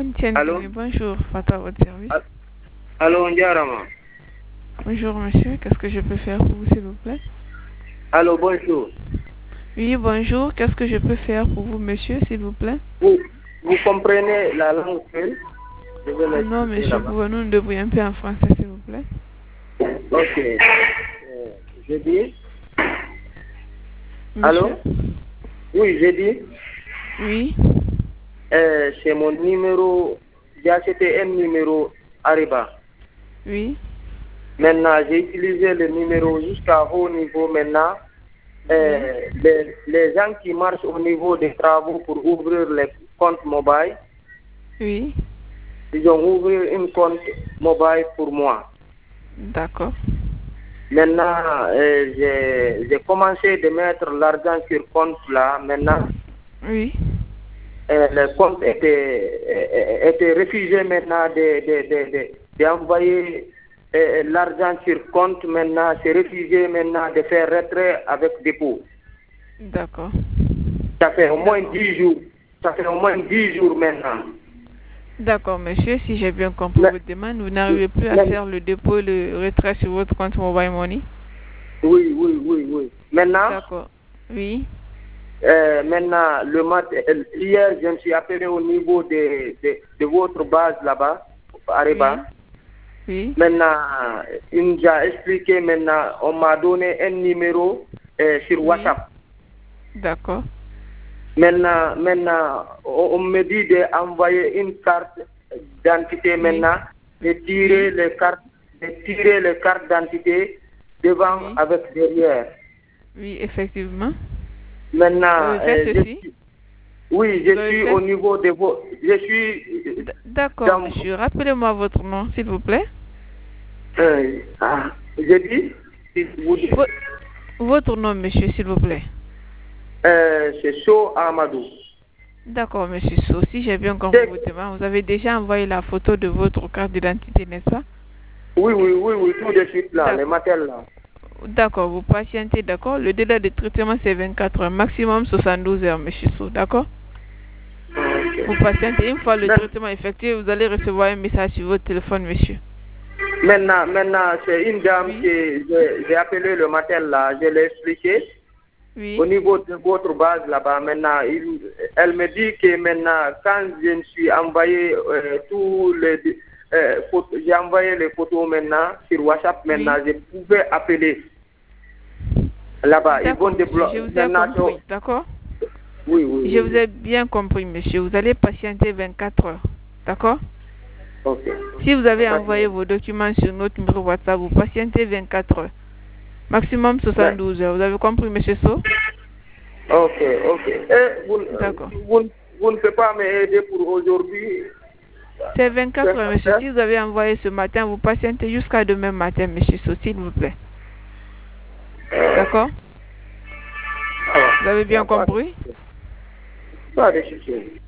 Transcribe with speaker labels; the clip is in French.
Speaker 1: Allô?
Speaker 2: Bonjour, Fata, votre service.
Speaker 1: Allô, Ndiarama.
Speaker 2: Bonjour, monsieur. Qu'est-ce que je peux faire pour vous, s'il vous plaît?
Speaker 1: Allô, bonjour.
Speaker 2: Oui, bonjour. Qu'est-ce que je peux faire pour vous, monsieur, s'il vous plaît?
Speaker 1: Vous comprenez la langue seule?
Speaker 2: Non, monsieur, pouvons-nous nous débrouiller un peu en français, s'il vous plaît?
Speaker 1: Ok. Je dis.
Speaker 2: Monsieur?
Speaker 1: Allô? Oui, j'ai dit.
Speaker 2: Oui.
Speaker 1: C'est mon numéro. J'ai acheté un numéro Ariba.
Speaker 2: Oui.
Speaker 1: Maintenant, j'ai utilisé le numéro jusqu'à haut niveau maintenant. Les gens qui marchent au niveau des travaux pour ouvrir les comptes mobile,
Speaker 2: Oui.
Speaker 1: ils ont ouvert un compte mobile pour moi.
Speaker 2: D'accord.
Speaker 1: Maintenant, j'ai commencé de mettre l'argent sur compte là. Maintenant,
Speaker 2: Oui.
Speaker 1: le compte était refusé maintenant d'envoyer l'argent sur compte. Maintenant, c'est refusé maintenant de faire retrait avec dépôt.
Speaker 2: D'accord.
Speaker 1: Ça fait au moins 10 jours. Ça fait au moins 10 jours maintenant.
Speaker 2: D'accord, monsieur. Si j'ai bien compris votre demande, vous n'arrivez plus à faire le dépôt et le retrait sur votre compte Mobile Money?
Speaker 1: Oui. Maintenant,
Speaker 2: d'accord. Oui.
Speaker 1: Maintenant, hier, je me suis appelé au niveau de votre base là-bas, à Ariba.
Speaker 2: Oui.
Speaker 1: Maintenant, il nous a expliqué, maintenant, on m'a donné un numéro sur WhatsApp.
Speaker 2: D'accord.
Speaker 1: Maintenant, on me dit d'envoyer une carte d'identité maintenant, de tirer les cartes d'identité devant avec derrière.
Speaker 2: Oui, effectivement.
Speaker 1: Maintenant,
Speaker 2: Vous avez fait ceci?
Speaker 1: je suis au niveau de vos... Je suis...
Speaker 2: D'accord, monsieur. Rappelez-moi votre nom, s'il vous plaît.
Speaker 1: Je dis...
Speaker 2: Votre nom, monsieur, s'il vous plaît.
Speaker 1: C'est So Amadou.
Speaker 2: D'accord, monsieur So. Si j'ai bien compris votre demande, vous avez déjà envoyé la photo de votre carte d'identité, n'est-ce pas?
Speaker 1: Oui, tout de suite là, le matin là.
Speaker 2: D'accord, vous patientez, d'accord? Le délai de traitement, c'est 24 heures, maximum 72 heures, monsieur So, d'accord? Vous patientez, une fois le traitement effectué, vous allez recevoir un message sur votre téléphone, monsieur.
Speaker 1: Maintenant, c'est une dame que j'ai appelée le matin là, je l'ai expliqué.
Speaker 2: Oui.
Speaker 1: Au niveau de votre base là-bas, maintenant, elle me dit que maintenant, quand je me suis envoyé j'ai envoyé les photos maintenant sur WhatsApp, maintenant, je pouvais appeler là-bas. Ils vont débloquer.
Speaker 2: Je vous ai compris, d'accord?
Speaker 1: Oui.
Speaker 2: Je vous ai bien compris, monsieur. Vous allez patienter 24 heures, d'accord?
Speaker 1: Ok.
Speaker 2: Si vous avez envoyé vos documents sur notre numéro WhatsApp, vous patientez 24 heures. Maximum 72 heures. Vous avez compris, monsieur So?
Speaker 1: Ok.
Speaker 2: D'accord.
Speaker 1: Vous ne pouvez pas m'aider pour aujourd'hui?
Speaker 2: C'est 24 heures, monsieur. Si vous avez envoyé ce matin, vous patientez jusqu'à demain matin, monsieur So, s'il vous plaît. D'accord? Vous avez bien compris?
Speaker 1: Pas de souci.